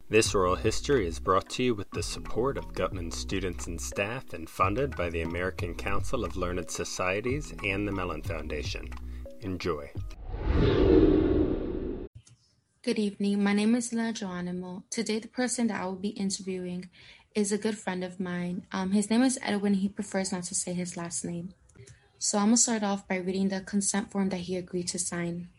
This oral history is brought to you with the support of Gutman students and staff and funded by the American Council of Learned Societies and the Mellon Foundation. Enjoy. Good evening. My name is La Geronimo. Today, the person that I will be interviewing is a good friend of mine. His name is Edwin. He prefers not to say his last name. So I'm going to start off by reading the consent form that he agreed to sign.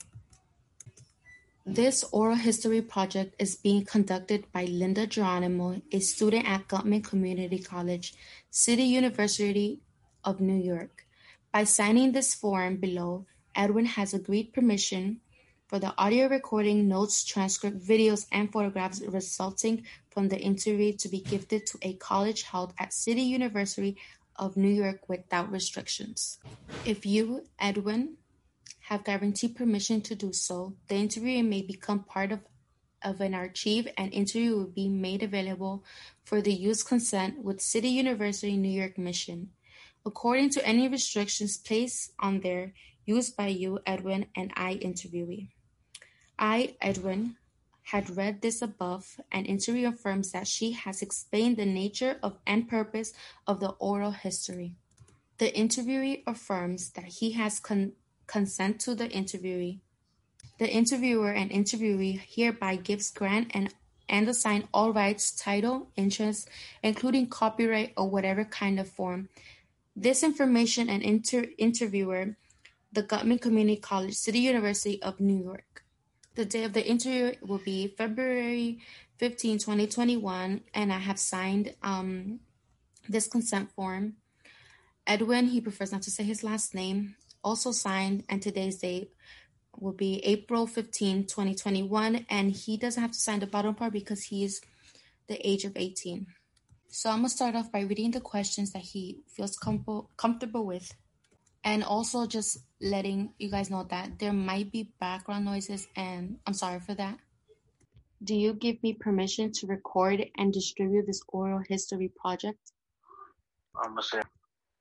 This oral history project is being conducted by Linda Geronimo, a student at Gutman Community College, City University of New York. By signing this form below, Edwin has agreed permission for the audio recording, notes, transcript, videos, and photographs resulting from the interview to be gifted to a college held at City University of New York without restrictions. If you, Edwin, have guaranteed permission to do so, the interview may become part of an archive and interview will be made available for the use consent with City University New York mission, according to any restrictions placed on their use by you, Edwin, and I, interviewee. I, Edwin, had read this above, and interview affirms that she has explained the nature of and purpose of the oral history. The interviewee affirms that he has consent to the interviewee. The interviewer and interviewee hereby gives grant and assign all rights, title, interest, including copyright or whatever kind of form. This information and interviewer, the Gutman Community College, City University of New York. The day of the interview will be February 15, 2021, and I have signed this consent form. Edwin, he prefers not to say his last name, also signed, and today's date will be April 15, 2021, and he doesn't have to sign the bottom part because he is the age of 18. So I'm going to start off by reading the questions that he feels comfortable with, and also just letting you guys know that there might be background noises, and I'm sorry for that. Do you give me permission to record and distribute this oral history project? I'm going to say,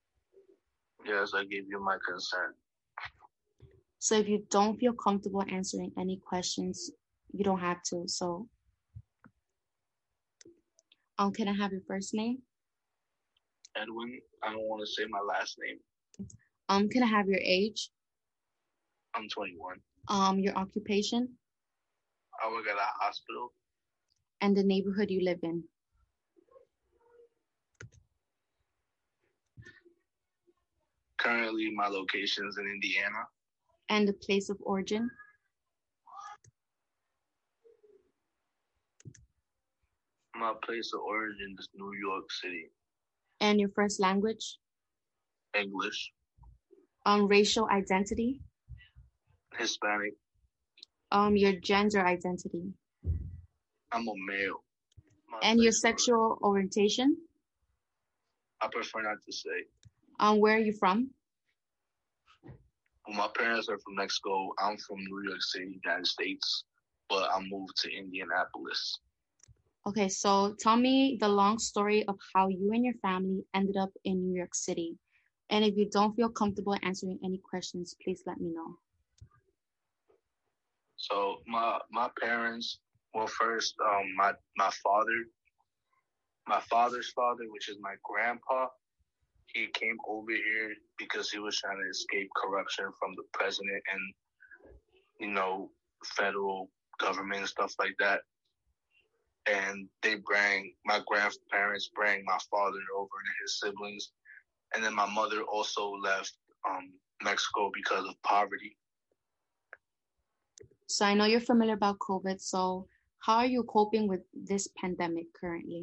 yes, I give you my consent. So if you don't feel comfortable answering any questions, you don't have to. So, can I have your first name? Edwin. I don't want to say my last name. Can I have your age? I'm 21. Your occupation? I work at a hospital. And the neighborhood you live in? Currently, my location is in Indiana. And the place of origin? My place of origin is New York City. And your first language? English. Racial identity? Hispanic. Your gender identity? I'm a male. And your sexual orientation? I prefer not to say. Where are you from? Well, my parents are from Mexico. I'm from New York City, United States, but I moved to Indianapolis. Okay, so tell me the long story of how you and your family ended up in New York City. And if you don't feel comfortable answering any questions, please let me know. So my parents, well, first, my father's father, which is my grandpa, he came over here because he was trying to escape corruption from the president and, federal government and stuff like that. And my grandparents bring my father over and his siblings. And then my mother also left Mexico because of poverty. So I know you're familiar about COVID. So how are you coping with this pandemic currently?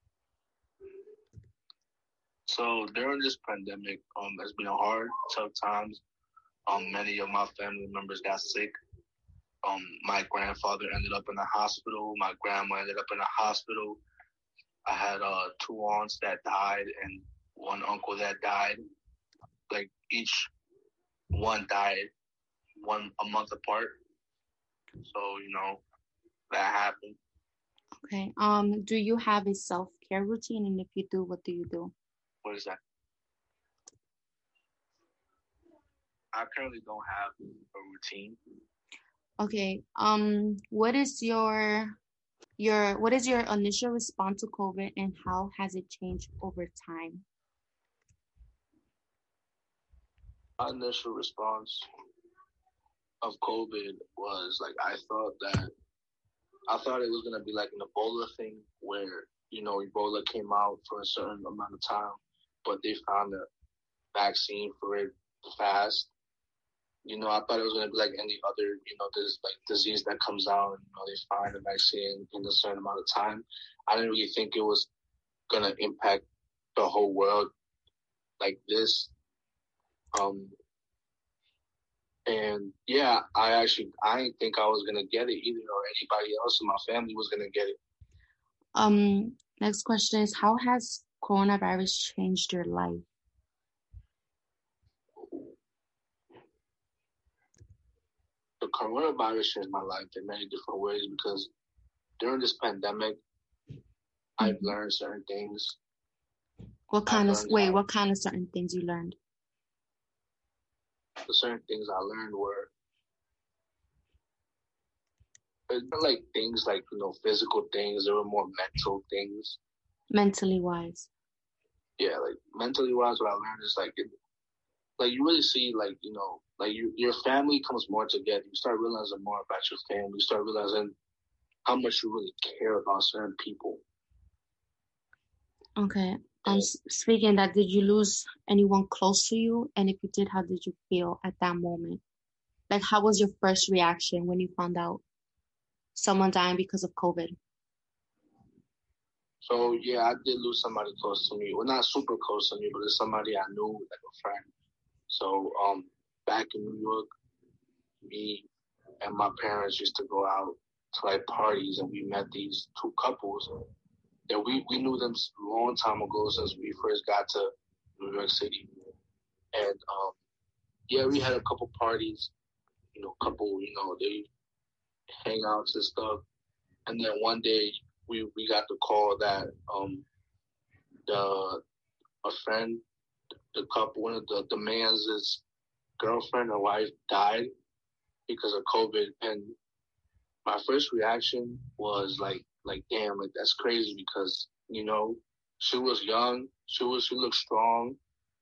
So during this pandemic, it's been a hard, tough times. Many of my family members got sick. My grandfather ended up in the hospital. My grandma ended up in the hospital. I had 2 aunts that died and 1 uncle that died. Like each one died a month apart. So, that happened. Okay. Do you have a self-care routine? And if you do, what do you do? What is that? I currently don't have a routine. Okay. What is your What is your initial response to COVID and how has it changed over time? My initial response of COVID was like I thought it was gonna be like an Ebola thing where Ebola came out for a certain amount of time, but they found a vaccine for it fast. I thought it was gonna be like any other this like disease that comes out and they find a vaccine in a certain amount of time. I didn't really think it was gonna impact the whole world like this. And yeah, I didn't think I was gonna get it either, or anybody else in my family was gonna get it. Next question is, how has coronavirus changed your life? The coronavirus changed my life in many different ways because during this pandemic, I've learned certain things. What kind of certain things you learned? The certain things I learned were like things like physical things. There were more mental things. Mentally wise. Yeah, like mentally wise, what I learned is like you really see your family comes more together. You start realizing more about your family. You start realizing how much you really care about certain people. Okay. Speaking that, did you lose anyone close to you? And if you did, how did you feel at that moment? Like, how was your first reaction when you found out someone dying because of COVID? So yeah, I did lose somebody close to me. Well, not super close to me, but it's somebody I knew, like a friend. So back in New York, me and my parents used to go out to like parties, and we met these two couples that we knew them a long time ago since we first got to New York City. And yeah, we had a couple parties, they hang outs and stuff. And then one day we got the call that a friend, the couple, one of the man's girlfriend or wife died because of COVID. And my first reaction was like damn, like that's crazy because she was young, she looked strong,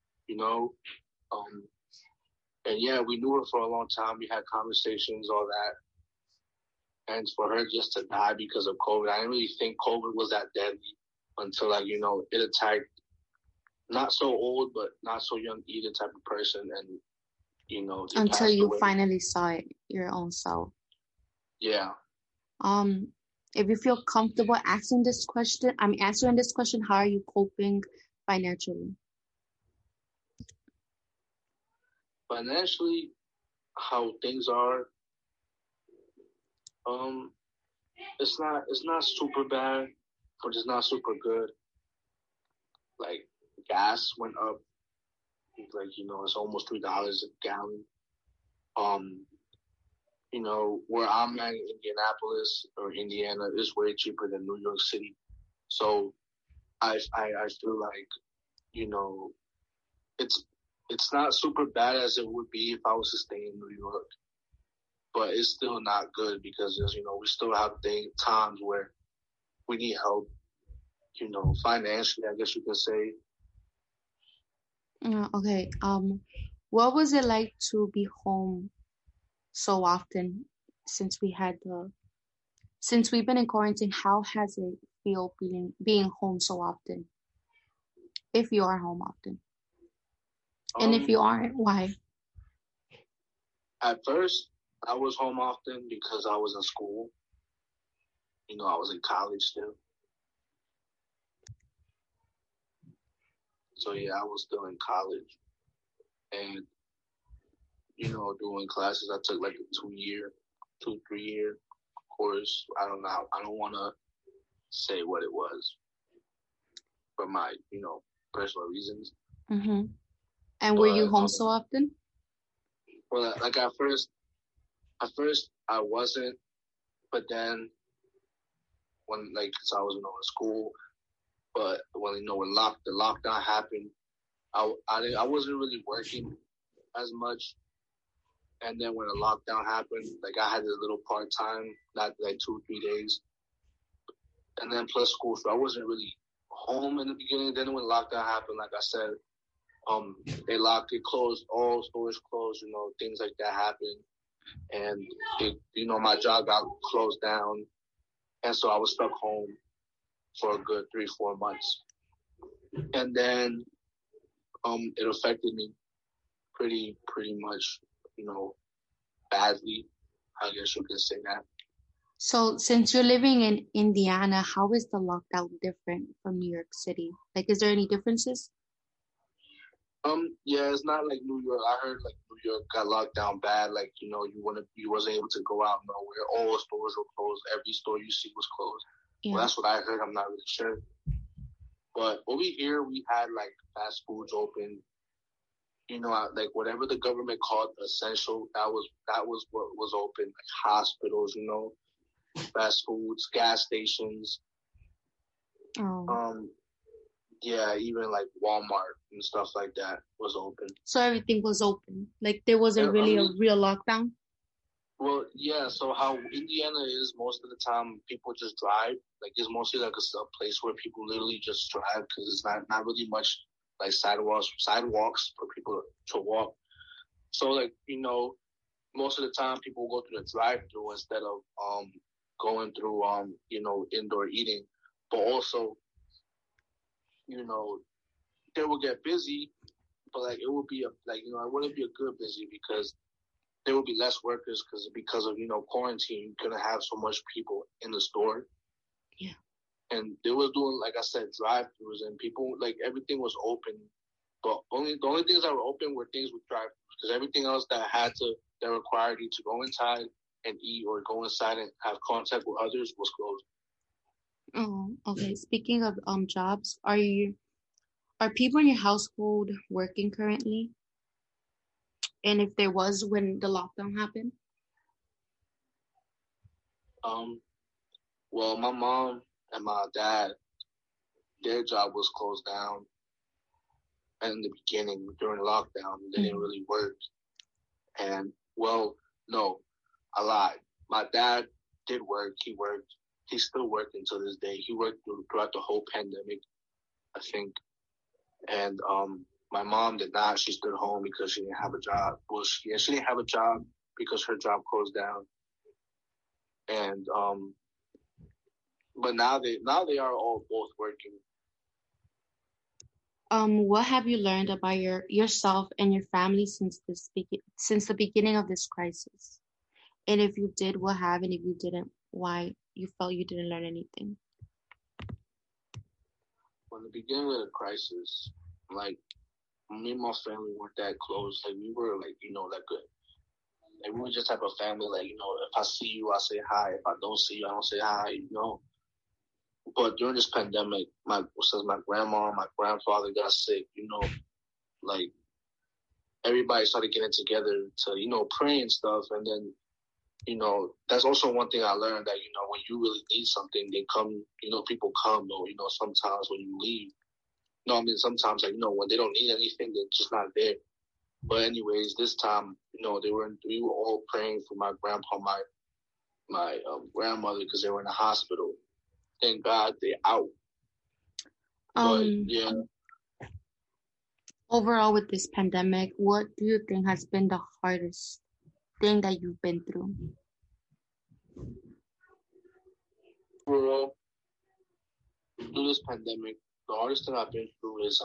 and yeah, we knew her for a long time. We had conversations, all that, and for her just to die because of COVID, I didn't really think COVID was that deadly until it attacked not so old but not so young either type of person, and until you finally saw it your own self. Yeah. If you feel comfortable answering this question, how are you coping financially? Financially, how things are, it's not super bad, but it's not super good. Like gas went up, like it's almost $3 a gallon. Where I'm at, Indianapolis or Indiana, is way cheaper than New York City. So I feel like, it's not super bad as it would be if I was to stay in New York. But it's still not good because, we still have times where we need help, financially, I guess you could say. Okay. What was it like to be home so often since we've been in quarantine? How has it feel being home so often? If you are home often. And if you aren't, why? At first, I was home often because I was in school. I was in college still. So yeah, I was still in college. And, doing classes, I took like a 2-3 year course. I don't know. I don't want to say what it was for my, personal reasons. Mm-hmm. And were you home so often? Well, like at first I wasn't, but then when cause I was in school, but when the lockdown happened, I wasn't really working as much. And then when the lockdown happened, I had this little part time, not 2-3 days, and then plus school. So I wasn't really home in the beginning. Then when lockdown happened, like I said, it closed, all stores closed, things like that happened. And, my job got closed down. And so I was stuck home for a good 3-4 months. And then it affected me pretty much, badly. I guess you can say that. So since you're living in Indiana, how is the lockdown different from New York City? Like, is there any differences? Yeah, it's not like New York. I heard like New York got locked down bad. Like, you wasn't able to go out nowhere. All stores were closed. Every store you see was closed. Yeah. Well, that's what I heard. I'm not really sure. But over here, we had like fast foods open. Like whatever the government called essential, that was what was open. Like hospitals, fast foods, gas stations. Oh. Yeah, even like Walmart and stuff like that was open. So everything was open. Like there wasn't really a real lockdown? Well, yeah. So how Indiana is, most of the time people just drive. Like it's mostly like a place where people literally just drive because it's not really much like sidewalks for people to walk. So like, most of the time people go through the drive-through instead of going through indoor eating. But also, they will get busy, but like it would be it wouldn't be a good busy because there will be less workers because of quarantine. You're gonna have so much people in the store. Yeah. And they was doing, like I said, drive-thrus, and people, like, everything was open. But the only things that were open were things with drive-thrus, because everything else that required you to go inside and eat or go inside and have contact with others was closed. Oh, okay. Speaking of jobs, are people in your household working currently? And if there was, when the lockdown happened? Well, my mom and my dad, their job was closed down in the beginning during lockdown. They didn't really work. And, well, no, I lied. My dad did work. He worked. He's still working to this day. He worked throughout the whole pandemic, I think. And my mom did not. She stood home because she didn't have a job. Well, she didn't have a job because her job closed down. And but now they are all both working. What have you learned about yourself and your family since the beginning of this crisis? And if you did, what have, and if you didn't, why you felt you didn't learn anything? From the beginning of the crisis, like, me and my family weren't that close. Like, we were, like, that good. Like, we were just type of family, like, if I see you, I say hi. If I don't see you, I don't say hi, But during this pandemic, since my grandma and my grandfather got sick, like, everybody started getting together to, pray and stuff. And then, that's also one thing I learned, that, when you really need something, they come, people come, or, sometimes when you leave. Sometimes, like, when they don't need anything, they're just not there. But anyways, this time, we were all praying for my grandpa, my grandmother, because they were in the hospital. Thank God they're out. But, yeah. Overall, with this pandemic, what do you think has been the hardest thing that you've been through? Overall, through this pandemic, the hardest thing I've been through is,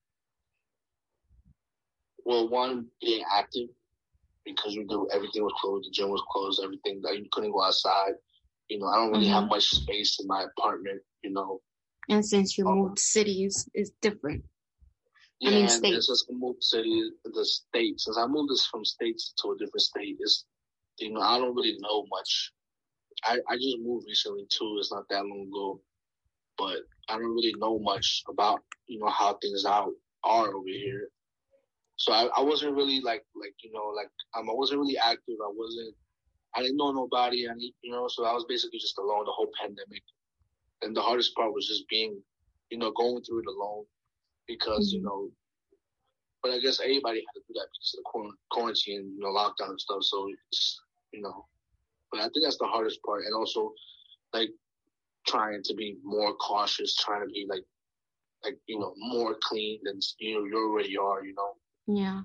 one, being active, because everything was closed, the gym was closed, everything, you couldn't go outside. I don't really have much space in my apartment, And since you moved cities, it's different. Yeah, states. Since I moved since I moved this from states to a different state, I don't really know much. I just moved recently too. It's not that long ago, but I don't really know much about, how things are over here. So I wasn't really I wasn't really active. I didn't know nobody. So I was basically just alone the whole pandemic. And the hardest part was just being, going through it alone. Because, but I guess everybody had to do that because of the quarantine, lockdown and stuff. So, but I think that's the hardest part. And also, like, trying to be more cautious, trying to be like more clean than you already are. Yeah.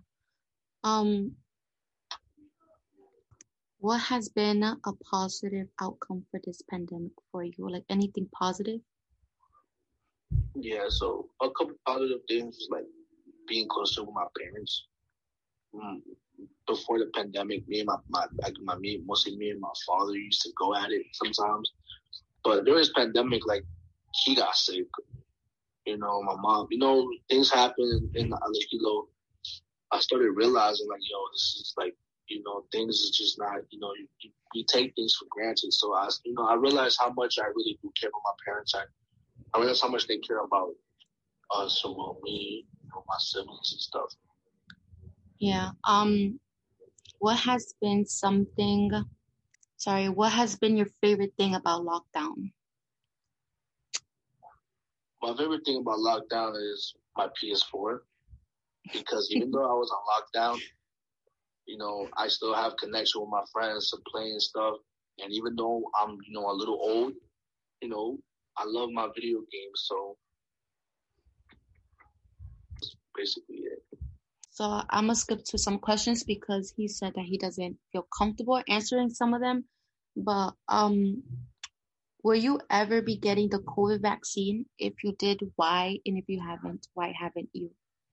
What has been a positive outcome for this pandemic for you? Like anything positive? Yeah. So a couple positive things was like being closer with my parents. Before the pandemic, me and mostly me and my father used to go at it sometimes. But during this pandemic, like he got sick. My mom. Things happen, and I started realizing like, this is like, things is just not, you take things for granted. So I realized how much I really do care about my parents. I realized how much they care about us, or me, my siblings and stuff. Yeah. What has been your favorite thing about lockdown? My favorite thing about lockdown is my PS4, because even though I was on lockdown, I still have connection with my friends to playing stuff. And even though I'm, a little old, I love my video games. So that's basically it. So I'm going to skip to some questions because he said that he doesn't feel comfortable answering some of them. But will you ever be getting the COVID vaccine? If you did, why? And if you haven't, why haven't you?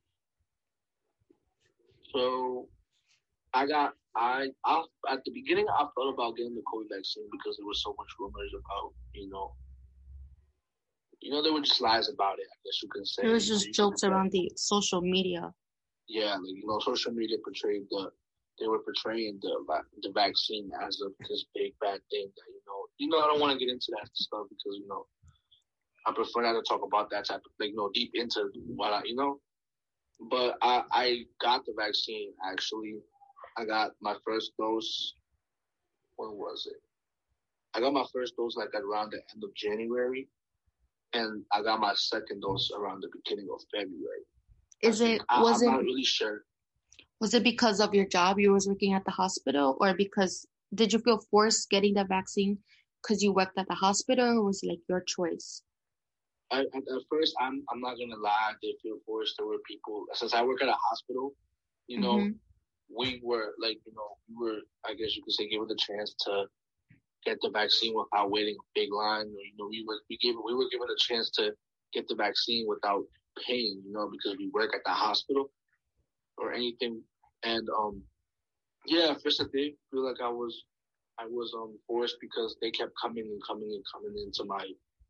So at the beginning, I thought about getting the COVID vaccine because there was so much rumors about, there were just lies about it, I guess you can say. There was just jokes around the social media. Yeah, social media they were portraying the vaccine as this big bad thing that, I don't want to get into that stuff because, I prefer not to talk about that type of, deep into what but I got the vaccine, actually. I got my first dose. When was it? I got my first dose like around the end of January, and I got my second dose around the beginning of February. I'm not really sure. Was it because of your job? You was working at the hospital, or because did you feel forced getting the vaccine because you worked at the hospital, or was it like your choice? At first, I'm not gonna lie, I did feel forced. There were people, since I work at a hospital, we were I guess you could say, given the chance to get the vaccine without waiting a big line. We were given a chance to get the vaccine without paying, because we work at the hospital or anything. And at first I did feel like I was forced because they kept coming into my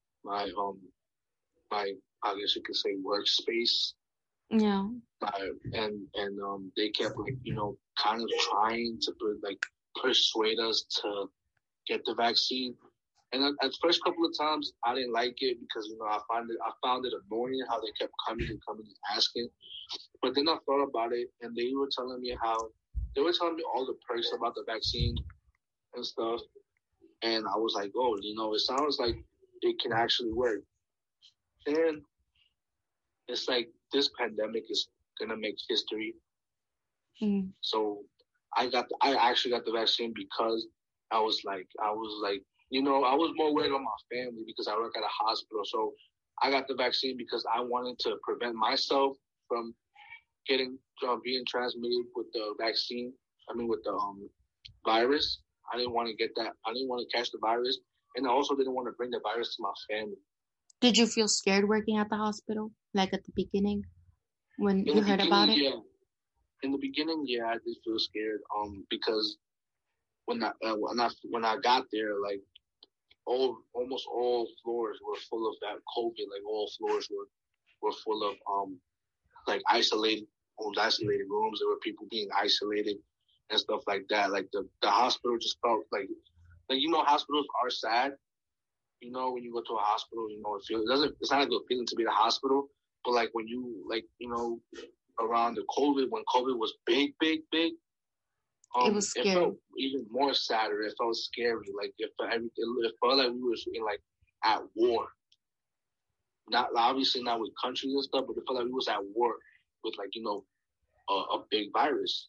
I guess you could say workspace. Yeah. And they kept kind of trying to persuade us to get the vaccine. And at the first couple of times, I didn't like it because I found it annoying how they kept coming and asking. But then I thought about it, and they were telling me all the perks about the vaccine and stuff. And I was like, oh, it sounds like it can actually work. And it's like this pandemic is gonna make history. So I actually got the vaccine because I was like, I was more worried about my family because I work at a hospital. So I got the vaccine because I wanted to prevent myself from being transmitted with the vaccine. With the virus. I didn't want to get that. I didn't want to catch the virus, and I also didn't want to bring the virus to my family. Did you feel scared working at the hospital, like at the beginning, when you heard about it? Yeah. In the beginning, yeah, I did feel scared. Because when I got there, like almost all floors were full of that COVID. Like all floors were full of isolated rooms. There were people being isolated and stuff like that. Like the hospital just felt like hospitals are sad. When you go to a hospital, it's not a good feeling to be in a hospital. But like when you around the COVID, when COVID was big, it was scary. It felt even more sadder. It felt scary. Like it felt like we were at war. Not obviously not with countries and stuff, but it felt like we was at war with a big virus.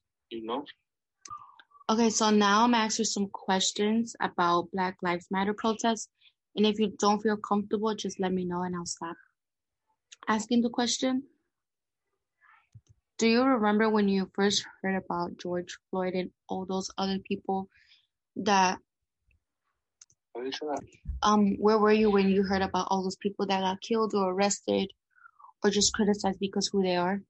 Okay, so now I'm asking some questions about Black Lives Matter protests. And if you don't feel comfortable, just let me know and I'll stop asking the question. Do you remember when you first heard about George Floyd and all those other people that where were you when you heard about all those people that got killed or arrested or just criticized because who they are?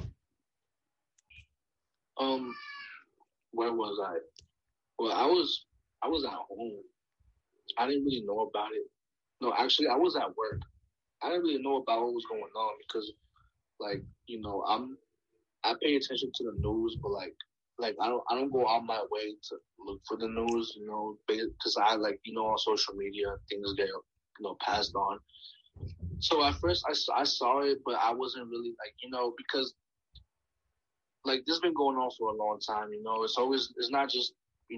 Where was I? Well, I was at home. I didn't really know about it. No, actually, I was at work. I didn't really know about what was going on because, like, you know, I pay attention to the news, but like I don't go on my way to look for the news, you know, because I on social media things get passed on. So at first I saw it, but I wasn't really because like this has been going on for a long time. It's not just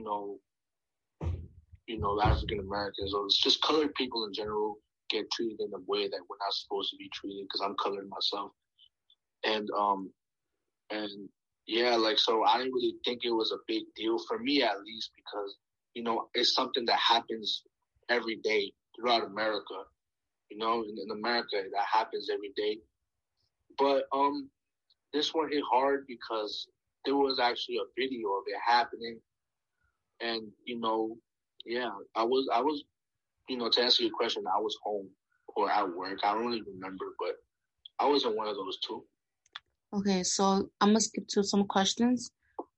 African Americans, or it's just colored people in general get treated in a way that we're not supposed to be treated because I'm colored myself, and yeah, so I didn't really think it was a big deal for me, at least, because it's something that happens every day throughout America. In America that happens every day. But this one hit hard because there was actually a video of it happening, and yeah, I was to answer your question, I was home or at work. I don't really remember, but I wasn't one of those two. Okay, so I'm gonna skip to some questions.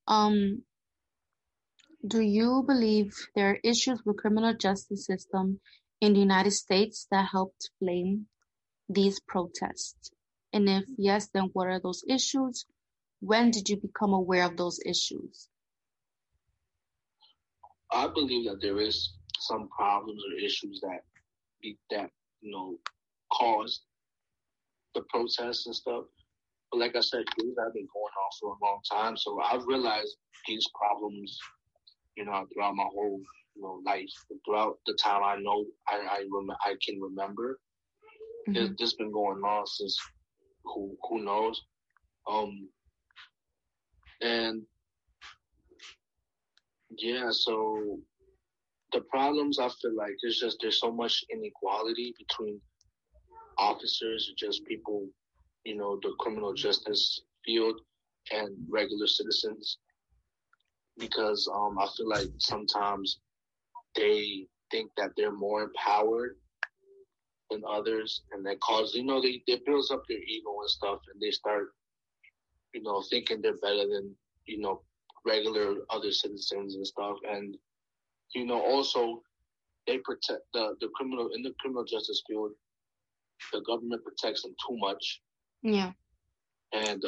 Do you believe there are issues with criminal justice system in the United States that helped flame these protests? And if yes, then what are those issues? When did you become aware of those issues? I believe that there is some problems or issues that caused the protests and stuff. But like I said, these have been going on for a long time. So I've realized these problems, throughout my whole, life, throughout the time I can remember. Mm-hmm. This been going on since who knows. And yeah, so the problems, I feel like there's so much inequality between officers, just people, the criminal justice field, and regular citizens, because I feel like sometimes they think that they're more empowered than others, and that causes they builds up their ego and stuff, and they start thinking they're better than regular other citizens and stuff, and also they protect the criminal in the criminal justice field. The government protects them too much. Yeah. And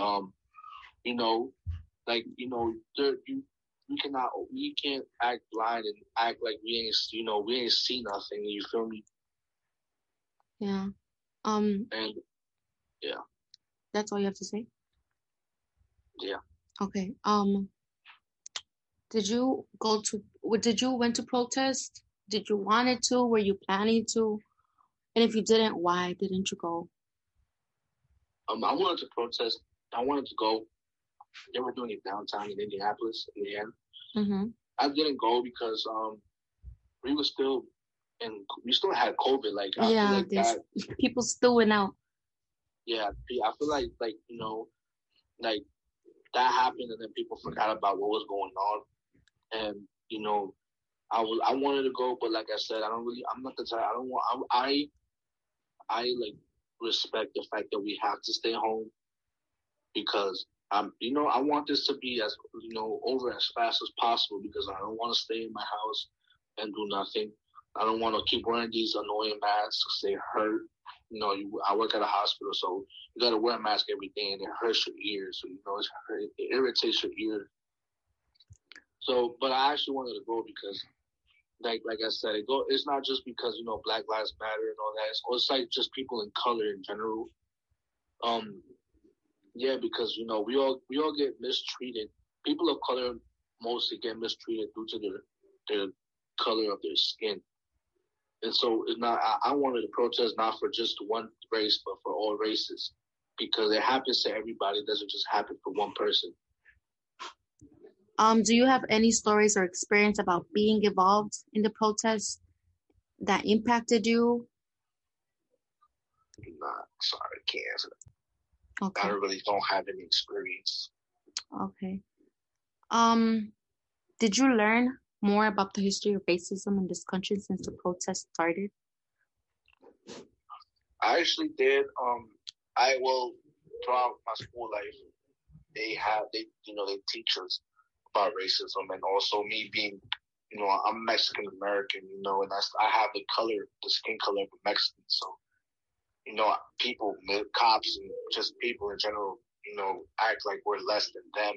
we can't act blind and act like we ain't see nothing. You feel me? Yeah. And yeah. That's all you have to say? Yeah. Okay. Did you went to protest? Did you wanted to? Were you planning to? And if you didn't, why didn't you go? I wanted to protest. I wanted to go. They were doing it downtown in Indianapolis in the end. Mm-hmm. I didn't go because we still had COVID. Like I feel like that, people still went out. Yeah, I feel like like that happened, and then people forgot about what was going on. And I wanted to go, but like I said, I'm not the type. I don't want. I like respect the fact that we have to stay home because I want this to be as over as fast as possible, because I don't want to stay in my house and do nothing. I don't want to keep wearing these annoying masks. They hurt. I work at a hospital, so you got to wear a mask every day, and it hurts your ears. So it irritates your ear. So, but I actually wanted to go because, like I said, it's not just because Black Lives Matter and all that. It's like just people in color in general. Yeah, because we all get mistreated. People of color mostly get mistreated due to their color of their skin. And so it's not. I wanted to protest not for just one race, but for all races, because it happens to everybody. It doesn't just happen for one person. Do you have any stories or experience about being involved in the protest that impacted you? Nah, sorry, I can't answer that. Okay. I really don't have any experience. Okay. Did you learn more about the history of racism in this country since the protest started? I actually did. Throughout my school life, they teach us about racism, and also me being, I'm Mexican American, and I have the skin color of a Mexican, so people, cops, and just people in general, act like we're less than them.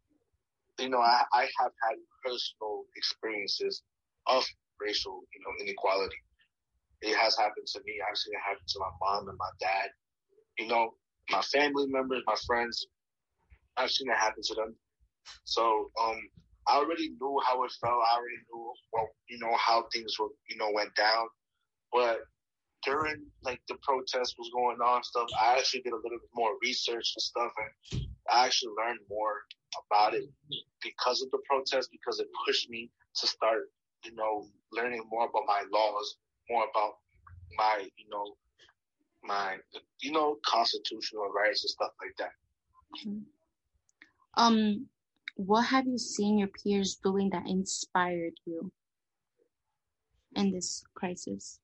I have had personal experiences of racial, inequality. It has happened to me. I've seen it happen to my mom and my dad. My family members, my friends. I've seen it happen to them. So I already knew how it felt. I already knew how things were, went down. But during the protest was going on stuff, I actually did a little bit more research and stuff, and I actually learned more about it because of the protest, because it pushed me to start, learning more about my laws, more about my, constitutional rights and stuff like that. What have you seen your peers doing that inspired you in this crisis?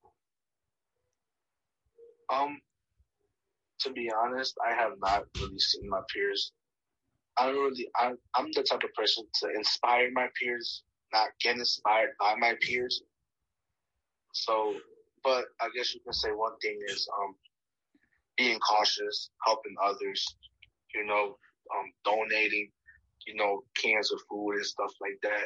To be honest, I have not really seen my peers. I'm the type of person to inspire my peers, not get inspired by my peers. So, but I guess you can say one thing is being cautious, helping others, donating, cans of food and stuff like that.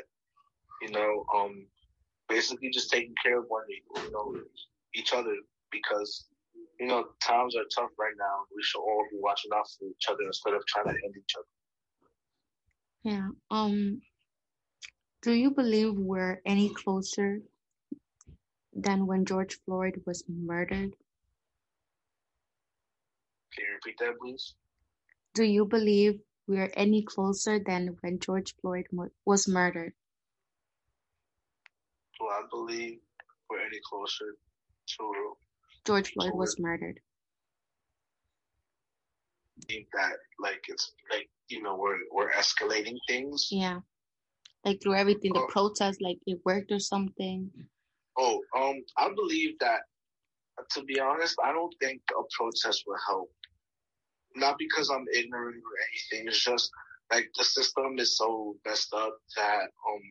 Basically just taking care of each other, because times are tough right now. We should all be watching out for each other instead of trying to end each other. Yeah. Do you believe we're any closer than when George Floyd was murdered? Can you repeat that, please? Do you believe we're any closer than when George Floyd was murdered? Do I believe we're any closer to George Floyd was murdered? I think that it's we're escalating things. Yeah, through everything, the protest, it worked or something. I believe that, to be honest, I don't think a protest will help. Not because I'm ignorant or anything. It's just the system is so messed up that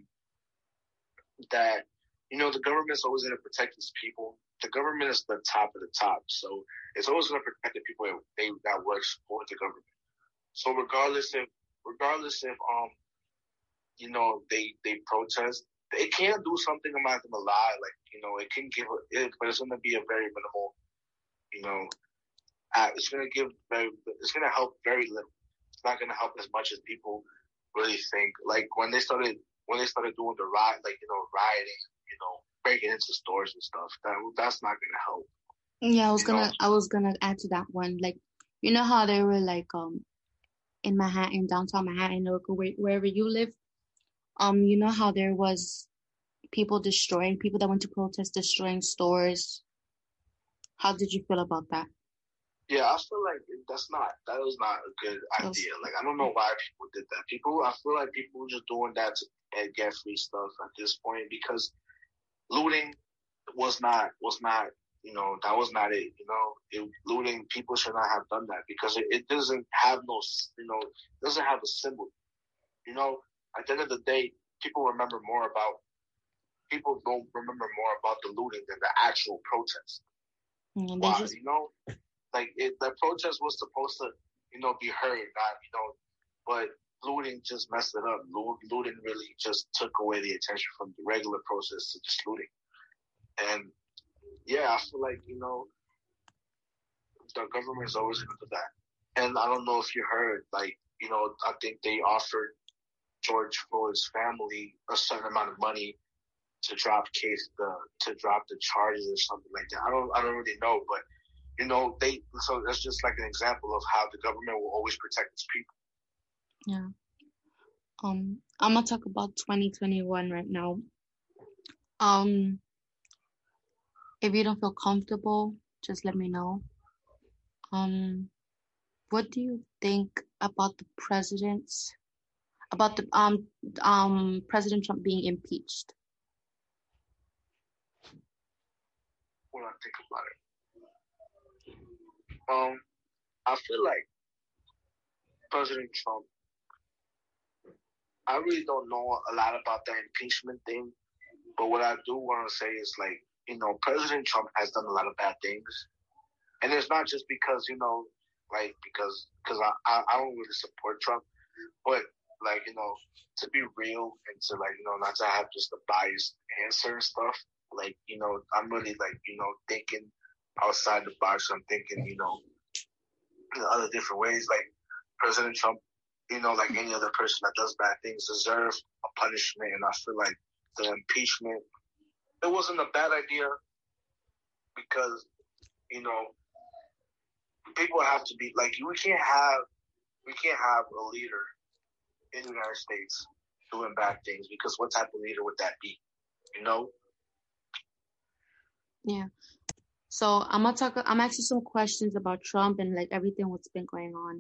the government's always going to protect its people. The government is the top of the top, so it's always going to protect the people that works for the government. So regardless if they protest, it can do something. I'm not gonna lie, it can give it, but it's gonna be a very minimal. It's gonna help very little. It's not gonna help as much as people really think. When they started doing the rioting, breaking into stores and stuff, that's not gonna help. Yeah, I was gonna add to that one. How they were in Manhattan, downtown Manhattan, or wherever you live. How there was people that went to protest, destroying stores. How did you feel about that? Yeah, I feel like that was not a good idea. I don't know why people did that. I feel like people were just doing that to get free stuff at this point, because looting was not, that was not it. Looting, people should not have done that, because it doesn't have doesn't have a symbol. At the end of the day, people don't remember more about the looting than the actual protest. Why? The protest was supposed to, be heard, not, but looting just messed it up. Looting really just took away the attention from the regular process to just looting. And yeah, I feel like, the government is always going to do that. And I don't know if you heard, I think they offered George Floyd's family a certain amount of money to drop the charges or something like that. I don't really know, but so that's just an example of how the government will always protect its people. Yeah. I'm gonna talk about 2021 right now. If you don't feel comfortable, just let me know. What do you think about the President Trump being impeached? What do I think about it? I feel like President Trump, I really don't know a lot about that impeachment thing, but what I do want to say is, like, President Trump has done a lot of bad things. And it's not just because, because I don't really support Trump, but, like, to be real and to, like, not to have just a biased answer and stuff, like, I'm really, like, thinking outside the box. I'm thinking, other different ways. Like, President Trump, like any other person that does bad things, deserves a punishment. And I feel like the impeachment, it wasn't a bad idea because, people have to be like, we can't have a leader in the United States doing bad things, because what type of leader would that be? Yeah. So I'm asking some questions about Trump and like everything what's been going on.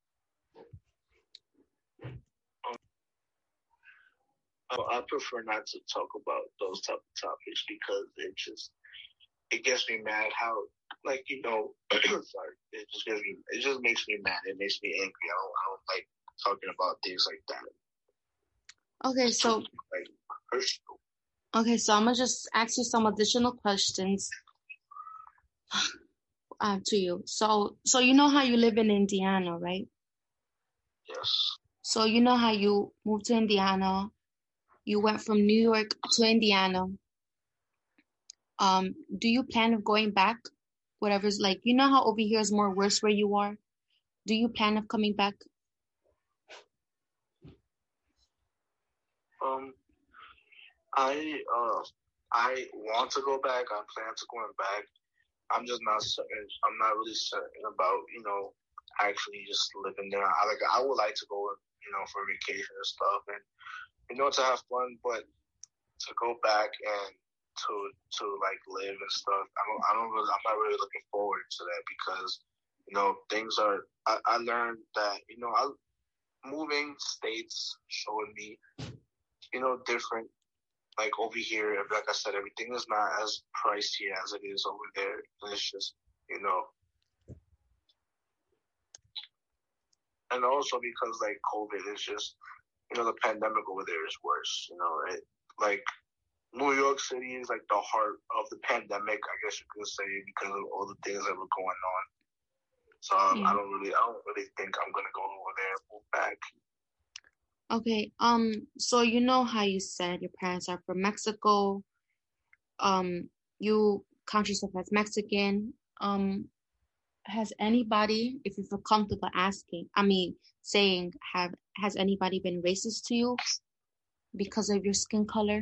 I prefer not to talk about those type of topics because it gets me mad how, like, sorry, it just makes me mad. It makes me angry. I don't like talking about things like that. Okay, so like personal. Okay, so I'm gonna just ask you some additional questions to you. So you know how you live in Indiana, right? Yes. So you know how you moved to Indiana. You went from New York to Indiana. Do you plan of going back? Whatever's like, you know how over here is more worse where you are? Do you plan of coming back? I want to go back. I plan to going back. I'm just not certain. I'm not really certain about, actually just living there. I would like to go, for vacation and stuff, and to have fun, but to go back and to like live and stuff, I'm not really looking forward to that because, things are. I learned that, moving states showing me, different. Like over here, like I said, everything is not as pricey as it is over there. And it's just, and also because like COVID is just, the pandemic over there is worse. Like New York City is like the heart of the pandemic, I guess you could say, because of all the things that were going on. So I don't really think I'm gonna go over there and move back. Okay, so you know how you said your parents are from Mexico. You count yourself as Mexican. Has anybody, if you feel comfortable saying, has anybody been racist to you because of your skin color?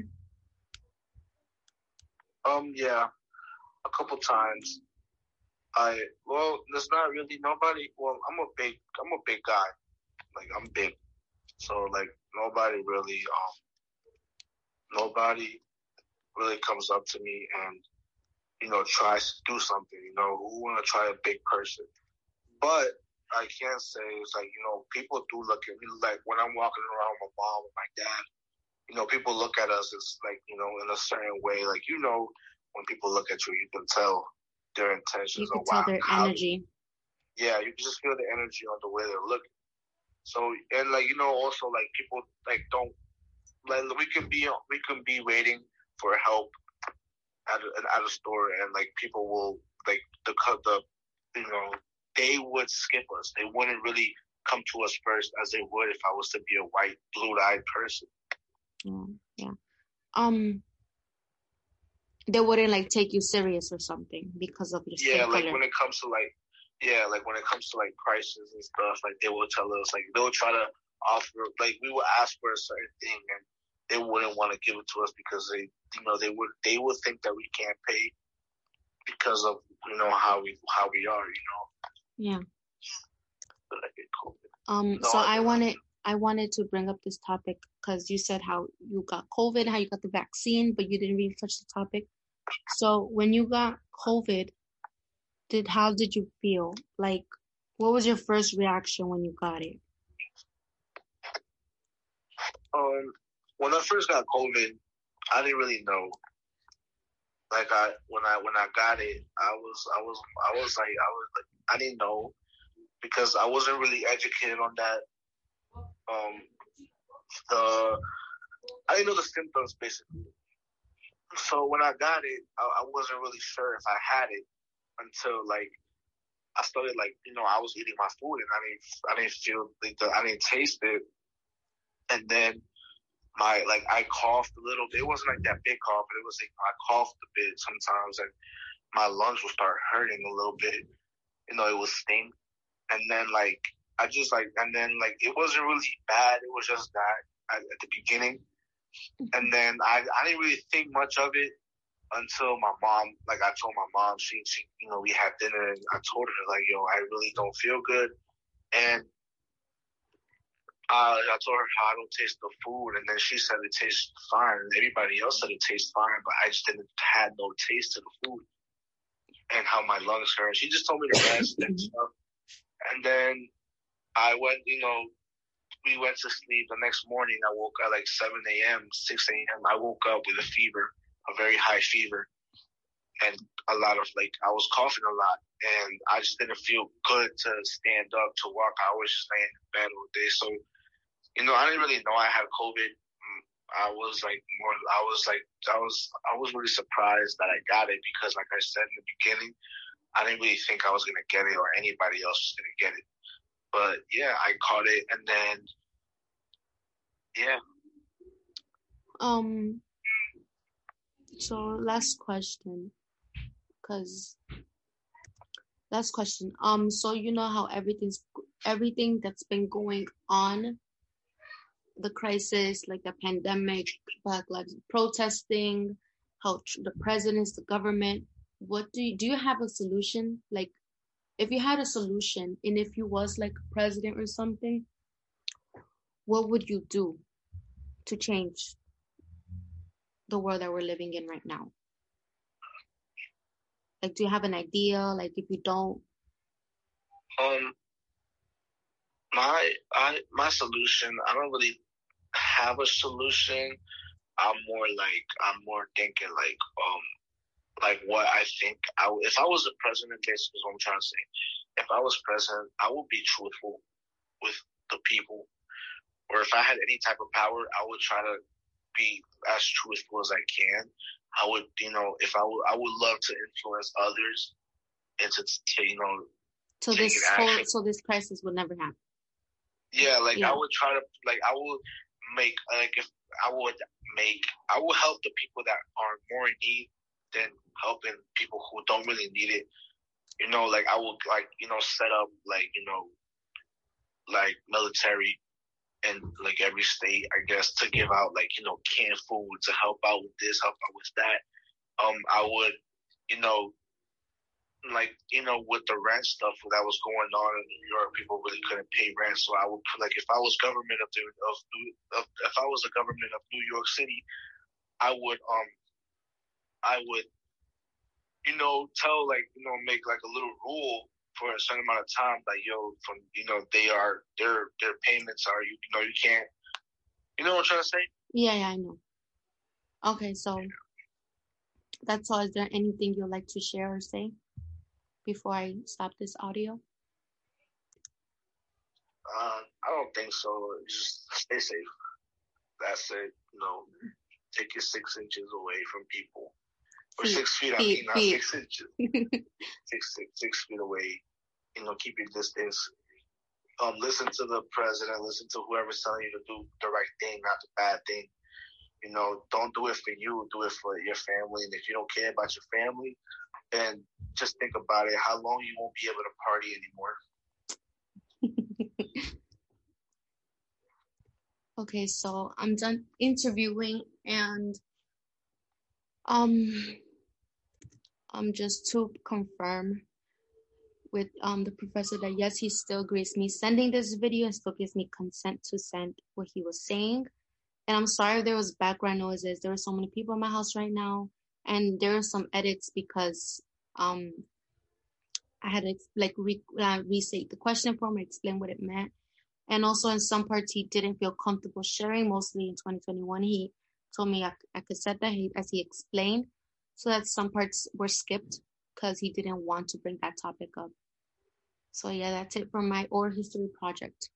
Yeah, a couple times. There's not really nobody. Well, I'm a big guy. Like, I'm big. So, like, nobody really comes up to me and, tries to do something, who want to try a big person. But I can say it's like, people do look at me, like, when I'm walking around with my mom and my dad, people look at us as, like, in a certain way. Like, when people look at you, you can tell their intentions. You can tell their energy. Yeah, you can just feel the energy on the way they're looking. So, and like, also like people like don't like we can be waiting for help at a store, and like people will like they would skip us. They wouldn't really come to us first as they would if I was to be a white, blue-eyed person. Yeah. They wouldn't like take you serious or something because of your skin color. Like when it comes to like. Yeah, like when it comes to like prices and stuff, like they will tell us, like they'll try to offer, like we will ask for a certain thing, and they wouldn't want to give it to us because they would think that we can't pay because of how we are, Yeah. But I get COVID. So I wanted to bring up this topic because you said how you got COVID, how you got the vaccine, but you didn't really touch the topic. So when you got COVID, how did you feel? Like, what was your first reaction when you got it? When I first got COVID, I didn't really know. Like when I got it, I didn't know because I wasn't really educated on that. I didn't know the symptoms basically. So when I got it, I wasn't really sure if I had it until like I started I was eating my food and I didn't feel I didn't taste it, and then I coughed a little bit. It wasn't like that big cough, but it was like I coughed a bit sometimes, and my lungs would start hurting a little bit. It would sting, and then it wasn't really bad. It was just that at the beginning, and then I didn't really think much of it until my mom. I told my mom, she we had dinner, and I told her I really don't feel good, and I told her how I don't taste the food, and then she said it tastes fine, and everybody else said it tastes fine, but I just didn't had no taste to the food, and how my lungs hurt. She just told me to rest and stuff, and then I went, we went to sleep. The next morning, I woke at 7 a.m., 6 a.m. I woke up with a fever, a very high fever, and a lot of I was coughing a lot, and I just didn't feel good to stand up to walk. I was just laying in bed all day, so. I didn't really know I had COVID. I was really surprised that I got it because, like I said in the beginning, I didn't really think I was going to get it or anybody else was going to get it. But yeah, I caught it, and then yeah. So last question. So you know how everything that's been going on, the crisis, like the pandemic, Black Lives protesting, how the presidents, the government, what do you have a solution? Like, if you had a solution, and if you was like a president or something, what would you do to change the world that we're living in right now? Like, do you have an idea? Like, if you don't, my solution, I don't really have a solution. I'm more thinking what I think. If I was the president, this is what I'm trying to say. If I was president, I would be truthful with the people. Or if I had any type of power, I would try to be as truthful as I can. I would, I would love to influence others into, so this crisis would never happen. Yeah, I would try to, I would make, I will help the people that are more in need than helping people who don't really need it. I would set up military in every state, I guess, to give out canned food to help out with this, help out with that. I would, with the rent stuff that was going on in New York, people really couldn't pay rent. So I would if I was government if I was the government of New York City, I would tell make a little rule for a certain amount of time their payments are you can't, what I'm trying to say? Yeah, I know. Okay, so that's all. Is there anything you'd like to share or say before I stop this audio? I don't think so. Just stay safe. That's it. Take your 6 inches away from people. Or 6 feet, not 6 inches. 6 feet away. Keep your distance. Listen to the president. Listen to whoever's telling you to do the right thing, not the bad thing. Don't do it for you. Do it for your family. And if you don't care about your family, then just think about it. How long you won't be able to party anymore. Okay, so I'm done interviewing, and just to confirm with the professor that yes, he still agrees me sending this video and still gives me consent to send what he was saying. And I'm sorry if there was background noises. There are so many people in my house right now, and there are some edits because I had to restate the question for him, explain what it meant. And also in some parts he didn't feel comfortable sharing. Mostly in 2021, he told me I could set that as he explained, so that some parts were skipped because he didn't want to bring that topic up. So yeah, that's it for my oral history project.